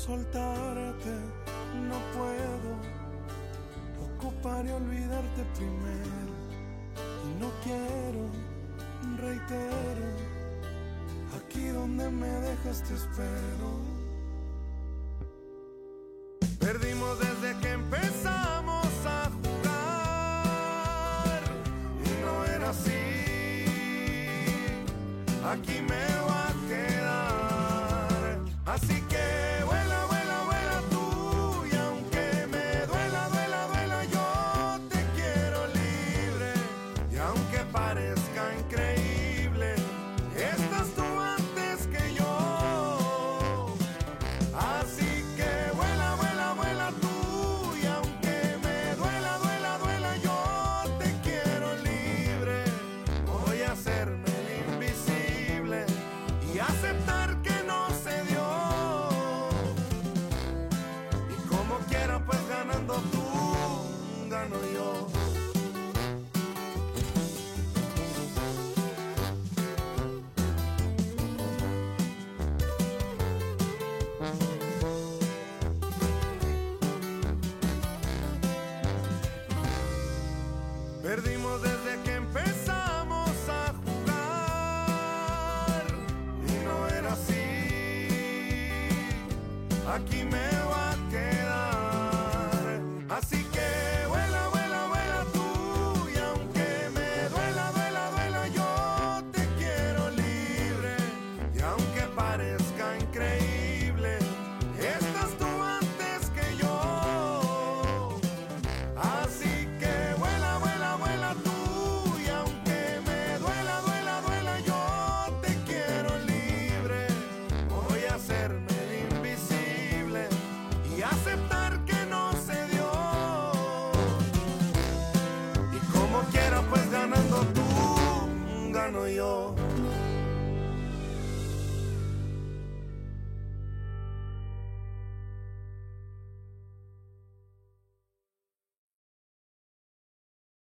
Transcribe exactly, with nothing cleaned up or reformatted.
soltarte, no puedo. Ocuparé olvidarte primero y no quiero, reitero. Aquí donde me dejas te espero. Perdimos desde que empezamos a jugar y no era así. Aquí me voy a quedar. Así que vuela, vuela, vuela tú. Y aunque me duela, duela, duela, yo te quiero libre. Y aunque parezca increíble, estás tú antes que yo. Así que vuela, vuela, vuela tú. Y aunque me duela, duela, duela, yo te quiero libre. Voy a hacerme el invisible y aceptar que no se dio. Y como quiera, pues ganando tú, gano yo. Perdimos desde que empezamos a jugar y no era así. Aquí me